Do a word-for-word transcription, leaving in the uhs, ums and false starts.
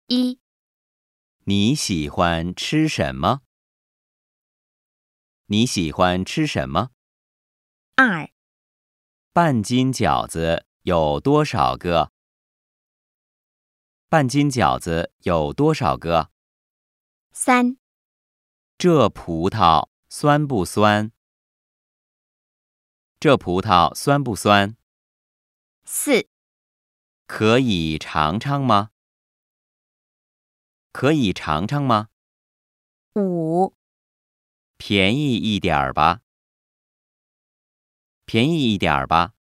一、 你喜欢吃什么？你喜欢吃什么？ 二、 半斤饺子有多少个？半斤饺子有多少个？ 三、 这葡萄酸不酸？这葡萄酸不酸？ 四、 可以尝尝吗？可以尝尝吗？ 五、 便宜一点儿吧。便宜一点儿吧。